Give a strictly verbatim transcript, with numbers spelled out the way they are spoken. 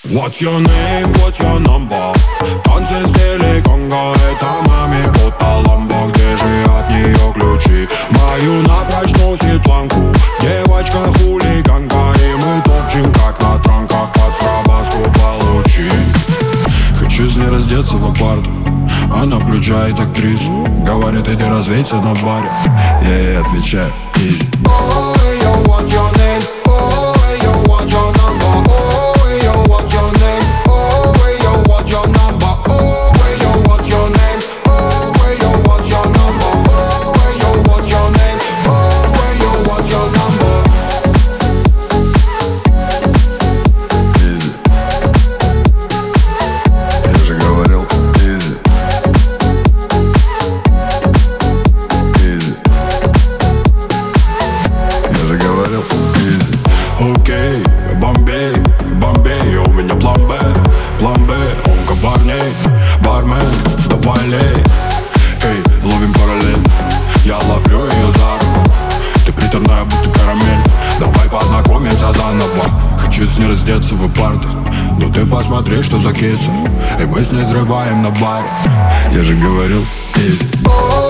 What's your name, what's your number? Танцы в стиле конго, это маме будто ламбо. Где же от нее ключи? Мою напрочь носит планку. Девочка хулиганка, и мы топчем как на транках. Под фрабаску получи. Хочу с ней раздеться в апарту. Она включает актрису, говорит, иди развейся на баре. Я ей отвечаю, иди. Oh, yo, what's your name? Oh, yo, what's your number? Oh, yo, what's your name? Oh, yo, what's your number? Oh, yo, what's your name? Oh, yo, what's your number? Oh, yo, what's your name? Oh, yo, what's your number? Изи. Я же говорил, изи. Изи. Я же говорил, изи. Окей, Бомбей, Бомбей, у меня план Б, план Б, онко парней, бармен, давай лей. Эй, ловим параллель, я ловлю ее за руку. Ты приторная, будто карамель, давай познакомимся заново. Хочу с ней раздеться в апарте, но ты посмотри, что за киса. И мы с ней взрываем на баре. Я же говорил, изи.